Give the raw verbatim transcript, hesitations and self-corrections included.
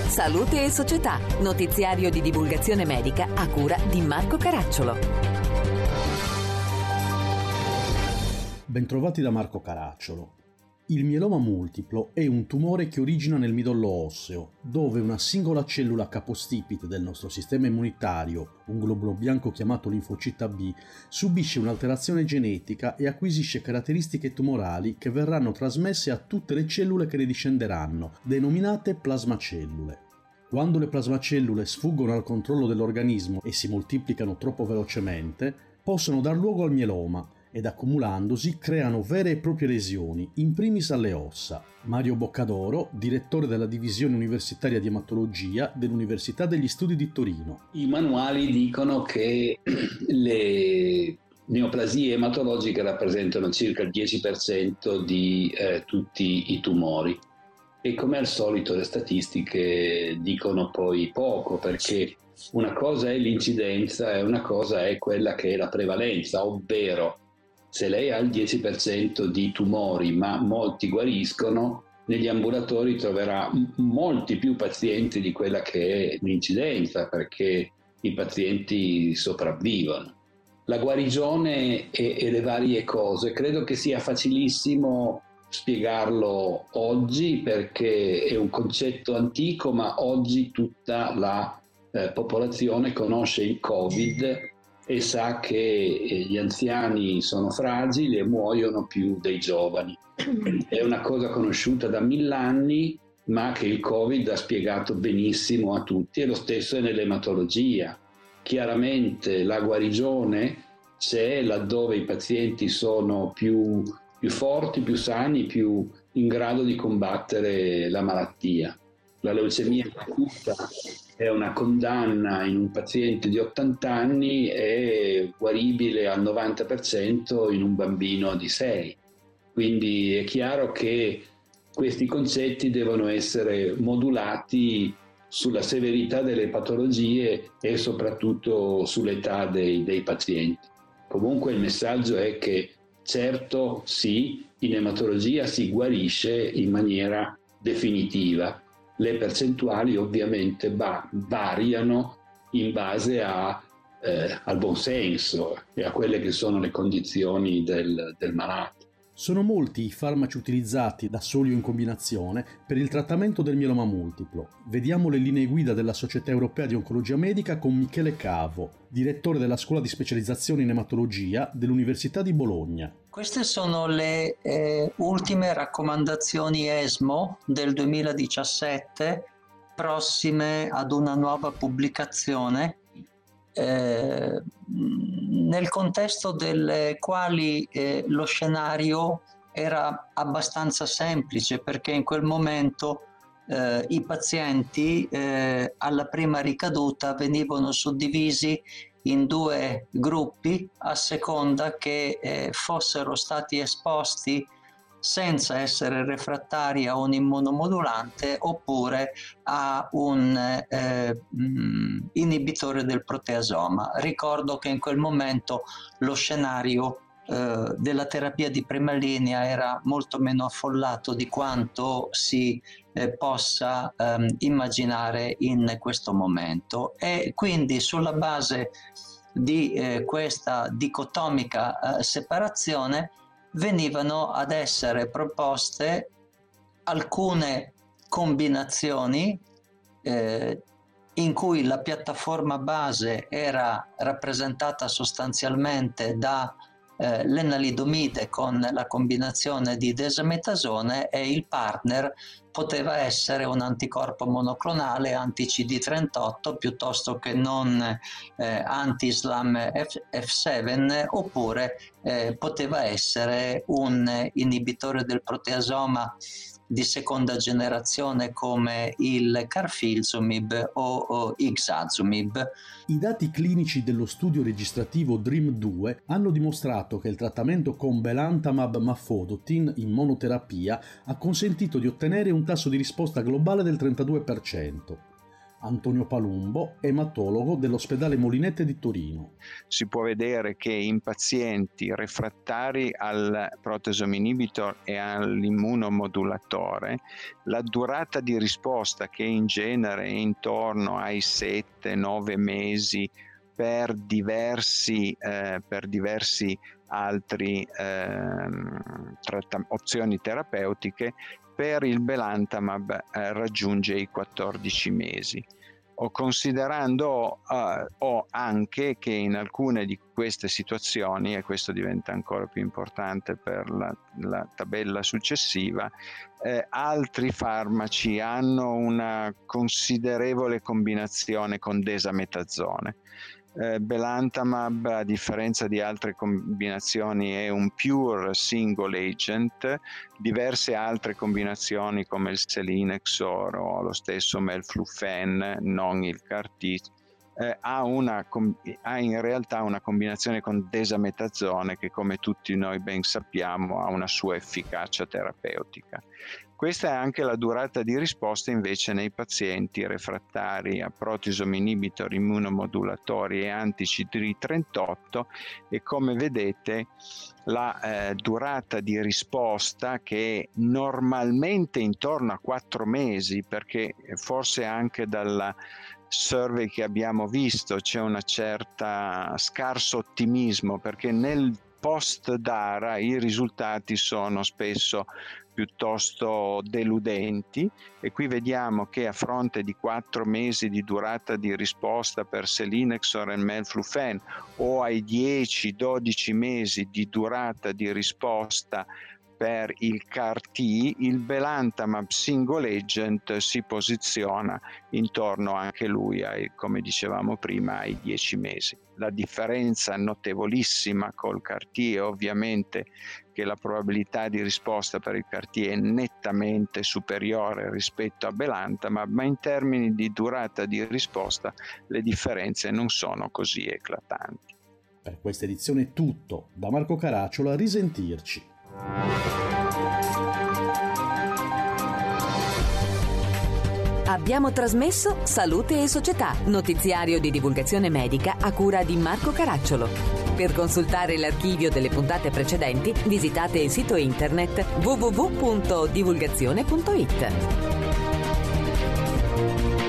Salute e Società, notiziario di divulgazione medica a cura di Marco Caracciolo. Bentrovati da Marco Caracciolo. Il mieloma multiplo è un tumore che origina nel midollo osseo, dove una singola cellula capostipite del nostro sistema immunitario, un globulo bianco chiamato linfocita B, subisce un'alterazione genetica e acquisisce caratteristiche tumorali che verranno trasmesse a tutte le cellule che ne discenderanno, denominate plasmacellule. Quando le plasmacellule sfuggono al controllo dell'organismo e si moltiplicano troppo velocemente, possono dar luogo al mieloma, ed accumulandosi creano vere e proprie lesioni, in primis alle ossa. Mario Boccadoro, direttore della divisione universitaria di ematologia dell'Università degli Studi di Torino. I manuali dicono che le neoplasie ematologiche rappresentano circa il dieci per cento di eh, tutti i tumori e come al solito le statistiche dicono poi poco, perché una cosa è l'incidenza e una cosa è quella che è la prevalenza, ovvero se lei ha il dieci per cento di tumori ma molti guariscono, negli ambulatori troverà m- molti più pazienti di quella che è l'incidenza, perché i pazienti sopravvivono. La guarigione e, e le varie cose, credo che sia facilissimo spiegarlo oggi perché è un concetto antico, ma oggi tutta la eh, popolazione conosce il Covid e sa che gli anziani sono fragili e muoiono più dei giovani. È una cosa conosciuta da millenni, ma che il Covid ha spiegato benissimo a tutti, e lo stesso è nell'ematologia. Chiaramente la guarigione c'è laddove i pazienti sono più, più forti, più sani, più in grado di combattere la malattia. La leucemia acuta è una condanna in un paziente di ottanta anni, è guaribile al novanta per cento in un bambino di sei. Quindi è chiaro che questi concetti devono essere modulati sulla severità delle patologie e soprattutto sull'età dei, dei pazienti. Comunque il messaggio è che certo sì, in ematologia si guarisce in maniera definitiva. Le percentuali ovviamente va, variano in base a, eh, al buon senso e a quelle che sono le condizioni del, del malato. Sono molti i farmaci utilizzati da soli o in combinazione per il trattamento del mieloma multiplo. Vediamo le linee guida della Società Europea di Oncologia Medica con Michele Cavo, direttore della Scuola di Specializzazione in Ematologia dell'Università di Bologna. Queste sono le eh, ultime raccomandazioni ESMO del duemiladiciassette, prossime ad una nuova pubblicazione, eh, nel contesto delle quali eh, lo scenario era abbastanza semplice, perché in quel momento eh, i pazienti eh, alla prima ricaduta venivano suddivisi in due gruppi a seconda che eh, fossero stati esposti senza essere refrattari a un immunomodulante oppure a un eh, mh, inibitore del proteasoma. Ricordo che in quel momento lo scenario eh, della terapia di prima linea era molto meno affollato di quanto si eh, possa ehm, immaginare in questo momento, e quindi sulla base di eh, questa dicotomica eh, separazione venivano ad essere proposte alcune combinazioni eh, in cui la piattaforma base era rappresentata sostanzialmente da eh, l'enalidomide con la combinazione di desametasone, e il partner poteva essere un anticorpo monoclonale anti-C D trentotto piuttosto che non eh, anti-S L A M F sette, oppure eh, poteva essere un inibitore del proteasoma di seconda generazione come il carfilzomib o, o ixazomib. I dati clinici dello studio registrativo DREAM due hanno dimostrato che il trattamento con belantamab mafodotin in monoterapia ha consentito di ottenere un tasso di risposta globale del trentadue per cento. Antonio Palumbo, ematologo dell'ospedale Molinette di Torino. Si può vedere che in pazienti refrattari al proteasome inhibitor e all'immunomodulatore la durata di risposta, che in genere è intorno ai sette nove mesi per diversi, eh, per diversi altri eh, tratta- opzioni terapeutiche, per il belantamab eh, raggiunge i quattordici mesi. O considerando uh, o anche che in alcune di queste situazioni, e questo diventa ancora più importante per la, la tabella successiva, eh, altri farmaci hanno una considerevole combinazione con desametazone. Eh, belantamab, a differenza di altre combinazioni, è un pure single agent. Diverse altre combinazioni come il selinexor o lo stesso melflufen, non il C A R T, eh, ha, una, ha in realtà una combinazione con desametazone che, come tutti noi ben sappiamo, ha una sua efficacia terapeutica. Questa è anche la durata di risposta invece nei pazienti refrattari a proteasome inhibitor, immunomodulatori e anti-C D trentotto, e come vedete la eh, durata di risposta, che è normalmente intorno a quattro mesi, perché forse anche dalla survey che abbiamo visto c'è una certa scarso ottimismo, perché nel post DARA i risultati sono spesso piuttosto deludenti, e qui vediamo che a fronte di quattro mesi di durata di risposta per selinexor e melflufen, o ai dieci dodici mesi di durata di risposta per il C A R T, il belantamab single agent si posiziona intorno anche lui ai, come dicevamo prima, ai dieci mesi. La differenza notevolissima col C A R T è ovviamente che la probabilità di risposta per il C A R T è nettamente superiore rispetto a belantamab, ma in termini di durata di risposta le differenze non sono così eclatanti. Per questa edizione è tutto. Da Marco Caracciolo, a risentirci. Abbiamo trasmesso Salute e Società, notiziario di divulgazione medica a cura di Marco Caracciolo. Per consultare l'archivio delle puntate precedenti, visitate il sito internet w w w punto divulgazione punto i t.